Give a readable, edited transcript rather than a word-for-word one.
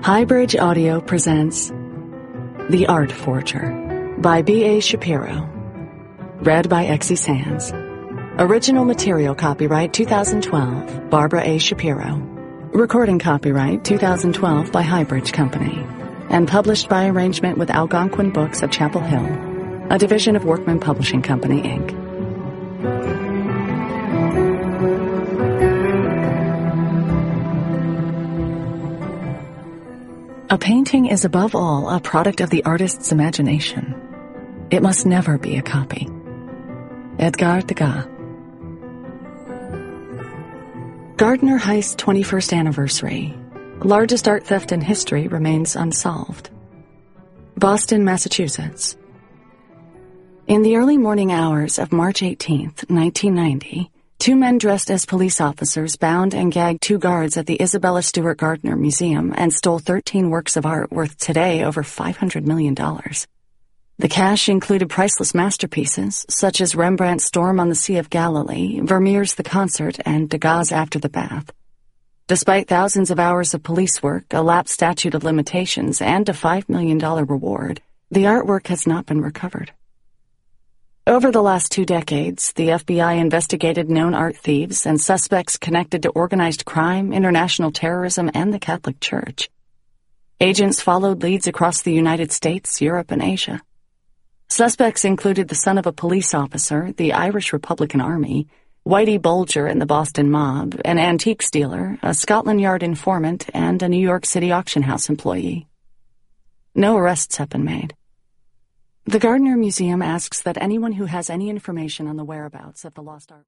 Highbridge Audio presents The Art Forger by B.A. Shapiro. Read by Exie Sands. Original material copyright 2012, Barbara A. Shapiro. Recording copyright 2012 by Highbridge Company. And published by arrangement with Algonquin Books of Chapel Hill, a division of Workman Publishing Company, Inc. A painting is above all a product of the artist's imagination. It must never be a copy. Edgar Degas. Gardner Heist's 21st anniversary. Largest art theft in history remains unsolved. Boston, Massachusetts. In the early morning hours of March 18th, 1990, two men dressed as police officers bound and gagged two guards at the Isabella Stewart Gardner Museum and stole 13 works of art worth today over $500 million. The cash included priceless masterpieces, such as Rembrandt's Storm on the Sea of Galilee, Vermeer's The Concert, and Degas' After the Bath. Despite thousands of hours of police work, a lapsed statute of limitations, and a $5 million reward, the artwork has not been recovered. Over the last 2 decades, the FBI investigated known art thieves and suspects connected to organized crime, international terrorism, and the Catholic Church. Agents followed leads across the United States, Europe, and Asia. Suspects included the son of a police officer, the Irish Republican Army, Whitey Bulger and the Boston Mob, an antiques dealer, a Scotland Yard informant, and a New York City auction house employee. No arrests have been made. The Gardner Museum asks that anyone who has any information on the whereabouts of the lost art